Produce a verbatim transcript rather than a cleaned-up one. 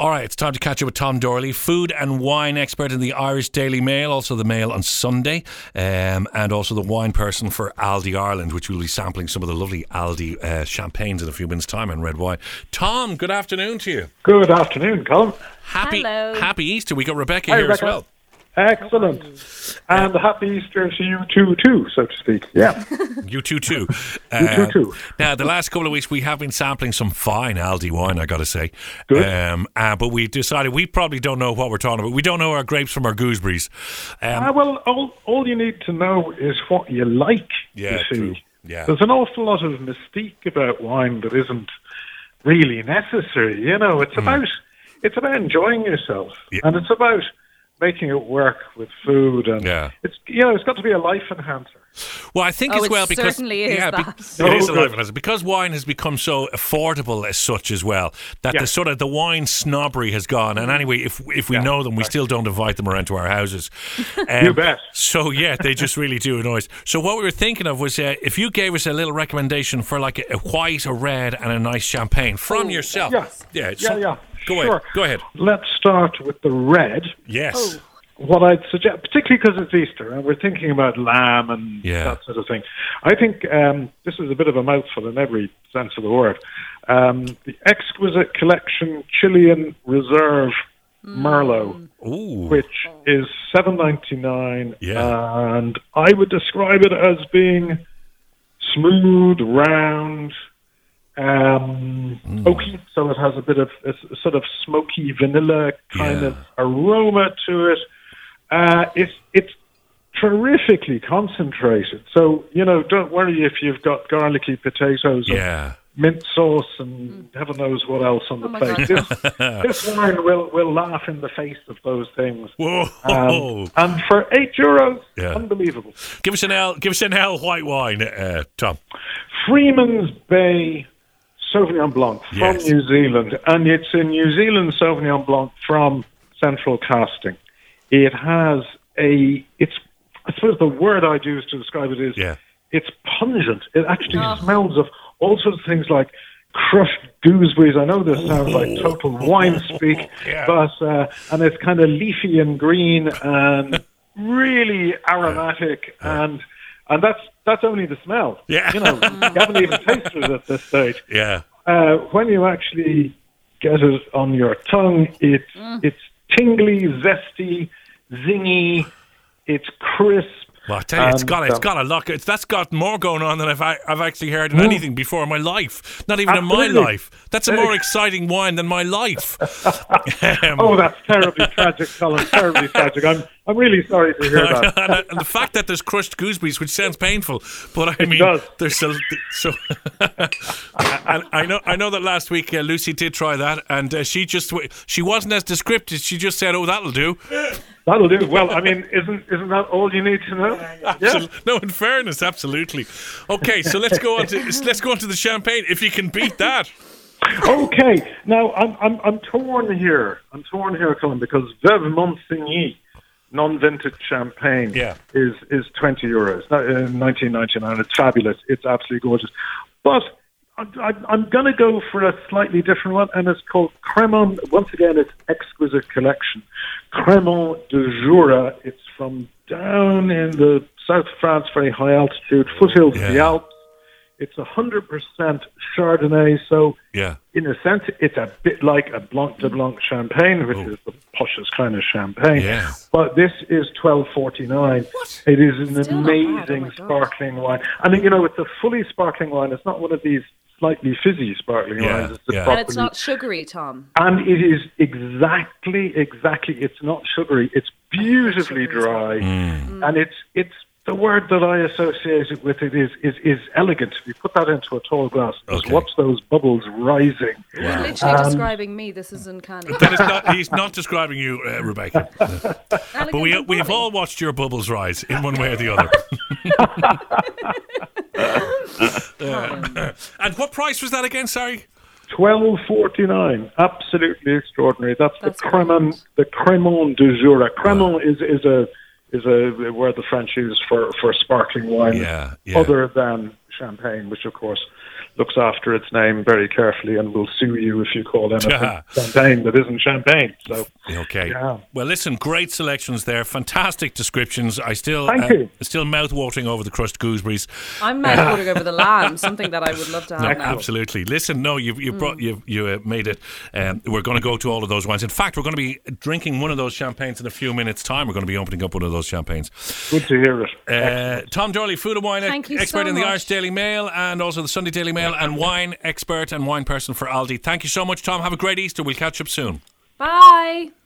All right, it's time to catch up with Tom Dorley, food and wine expert in the Irish Daily Mail, also the Mail on Sunday, um, and also the wine person for Aldi Ireland, which will be sampling some of the lovely Aldi uh, champagnes in a few minutes' time and red wine. Tom, good afternoon to you. Good afternoon, Colin. Happy Hello. Happy Easter. We got Rebecca Hi, here Rebecca. as well. Excellent. And happy Easter to you too, too, so to speak. Yeah. You too, too. You too, too. Now, the last couple of weeks we have been sampling some fine Aldi wine, I got to say. Good. Um, uh, but we decided we probably don't know what we're talking about. We don't know our grapes from our gooseberries. Um, Ah, well, all, all you need to know is what you like, Yeah, you see. true. Yeah. There's an awful lot of mystique about wine that isn't really necessary. You know, it's about it's about enjoying yourself. Yeah. And it's about making it work with food, and Yeah. it's you know it's got to be a life enhancer. Well, I think Oh, as it well because certainly is yeah, that. it is a Oh, life good. enhancer. Because wine has become so affordable as such as well that Yeah. the sort of the wine snobbery has gone. And anyway, if if we Yeah, know them, we still don't invite them around to our houses. Um, You bet. So yeah, they just really do annoy us. So what we were thinking of was uh, if you gave us a little recommendation for like a, a white, a red, and a nice champagne from yourself. Yeah. yeah, Yeah, so- yeah. Go sure. ahead. Go ahead. Let's start with the red. Yes. What I'd suggest, particularly because it's Easter and we're thinking about lamb and Yeah. that sort of thing, I think um, this is a bit of a mouthful in every sense of the word. Um, the Exquisite Collection Chilean Reserve Merlot, Ooh. which is seven ninety nine, Yeah. and I would describe it as being smooth, round, um, oaky. So it has a bit of a s- sort of smoky vanilla kind Yeah. of aroma to it. Uh, it's it's terrifically concentrated. So you know, don't worry if you've got garlicky potatoes, or Yeah. mint sauce, and heaven knows what else on the Oh my plate. God. This, this wine will will laugh in the face of those things. Whoa. Um, and for eight euros, Yeah. unbelievable. Give us an L. Give us an L white wine, uh, Tom. Freeman's Bay Sauvignon Blanc from Yes. New Zealand, and it's a New Zealand Sauvignon Blanc from Central Casting. It has a, it's, I suppose the word I'd use to describe it is, Yeah. it's pungent. It actually Oh. smells of all sorts of things like crushed gooseberries. I know this sounds like total wine speak, Yeah. but, uh, and it's kind of leafy and green and really aromatic, and and that's that's only the smell. Yeah. You know, you haven't even tasted it at this stage. Yeah. Uh, when you actually get it on your tongue, it's it's tingly, zesty, zingy. It's crisp. Well, I tell you, it's And, got it's um, got a lot. It's that's got more going on than I've I've actually heard in anything before in my life. Not even in Absolutely. my life. That's a more exciting wine than my life. Um, Oh, that's terribly tragic, Colin. Terribly tragic. I'm I'm really sorry to hear that. and, and the fact that there's crushed gooseberries, which sounds painful, but I It mean, does. there's so. so and I know, I know that last week uh, Lucy did try that, and uh, she just she wasn't as descriptive. She just said, "Oh, that'll do." That'll do. Well, I mean, isn't isn't that all you need to know? Yeah. Absol- No, in fairness, absolutely. Okay, so let's go on to let's go on to the champagne. If you can beat that, Okay. Now I'm I'm I'm torn here. I'm torn here, Colin, because Veuve Monsigny non-vintage champagne Yeah. is is twenty euros, uh, nineteen ninety nine. It's fabulous. It's absolutely gorgeous. But I, I, I'm going to go for a slightly different one, and it's called Crémant. Once again, it's Exquisite Collection. Crémant de Jura. It's from down in the south of France, very high altitude, foothills of the Yeah. Alps. It's one hundred percent Chardonnay, so yeah, in a sense, it's a bit like a Blanc de Blanc champagne, which is the poshest kind of champagne. Yeah. But this is twelve forty nine. It is an Still not bad. amazing Oh my God. sparkling wine. And, you know, it's a fully sparkling wine. It's not one of these slightly fizzy sparkling Yeah, wines. It's a yeah. And it's properly- not sugary, Tom. And it is exactly, exactly, it's not sugary. It's beautifully dry. Mm. And it's, it's, the word that I associate with it is, is, is elegant. You put that into a tall glass, just Okay. watch those bubbles rising. You're literally describing me. This is uncanny. that is not. He's not describing you, uh, Rebecca. But Elegant we and we've bubbly. all watched your bubbles rise in one way or the other. Uh, and what price was that again? Sorry. Twelve forty nine, absolutely extraordinary. That's, That's the Crémant, the Crémant de Jura. Crémant is is a is a word the French use for, for sparkling wine, Yeah, yeah. other than champagne, which of course looks after its name very carefully and will sue you if you call anything champagne that isn't champagne. So, okay. Yeah. Well, listen, great selections there, fantastic descriptions. I still, Thank uh, you. still mouth-watering over the crushed gooseberries. I'm mouth-watering over the lamb, something that I would love to have No, now. absolutely. Listen, no, you've you brought you you uh, made it. Um, we're going to go to all of those wines. In fact, we're going to be drinking one of those champagnes in a few minutes' time. We're going to be opening up one of those champagnes. Good to hear it. Uh, Tom Dorley, food and wine Thank you expert so in the much. Irish Daily Mail and also the Sunday Daily Mail, and wine expert and wine person for Aldi. Thank you so much, Tom. Have a great Easter. We'll catch up soon. Bye.